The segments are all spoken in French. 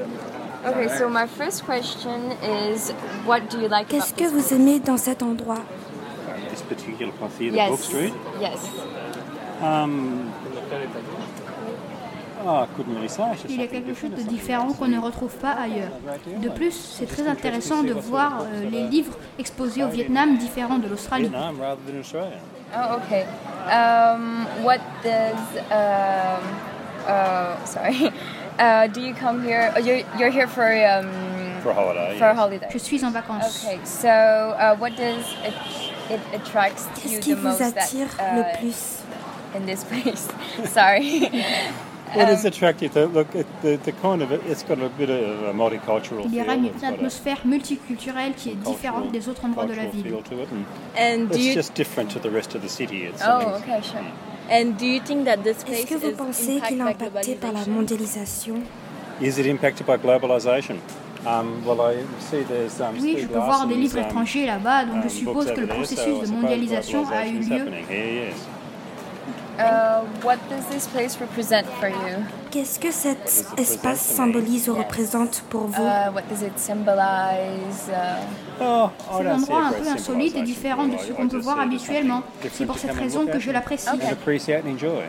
Okay, so my first question is, what do you like Qu'est-ce about que this vous aimez dans cet endroit? This particular place here, the Yes. Book Street. Yes. I couldn't really say. It's just Il y a something quelque chose de different. différent qu'on ne retrouve pas ailleurs. De plus, c'est très intéressant de voir les livres exposés au Vietnam différents de l'Australie. Vietnam rather than Australia. Oh, okay. What does sorry. Do you come here? You're here for For a holiday. for a yes. holiday. Je suis en vacances. Okay. So what does it attracts Qu'est-ce you qui the vous most attire le plus? in this place? Sorry. It is attractive. Look, the kind of it's got a bit of a multicultural Il y feel. aura une It's got a atmosphère multiculturelle qui est différente des autres endroits de la cultural ville. feel to it, And do it's you? just different to the rest of the city. It's Oh, something- okay, sure. And do you think that this place Est-ce que vous is pensez qu'il est impacted by impacté par la globalization? mondialisation? Is it impacted by globalisation? Well, I see there's Oui, je Stieg peux voir des Larsson's, livres étrangers là-bas, donc je books suppose que over le there, processus so I de suppose mondialisation a eu globalisation's lieu. happening here, yes. What does this place represent for you? Qu'est-ce que cet espace symbolise ou représente pour vous? What does it symbolize? Oh, C'est un endroit un peu insolite et différent de ce qu'on peut voir habituellement. C'est pour cette raison que je l'apprécie. And appreciate and enjoy.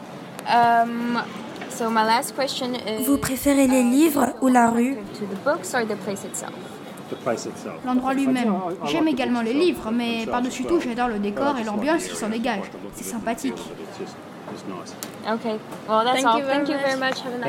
So my last question is: Vous préférez les livres ou la rue? to the books or the place itself? The place itself. L'endroit lui-même. J'aime également les livres, mais par-dessus tout, j'adore le décor et l'ambiance qui s'en dégage. C'est sympathique. It's just it's nice. Okay. Well, that's all. Thank you very much. Have a nice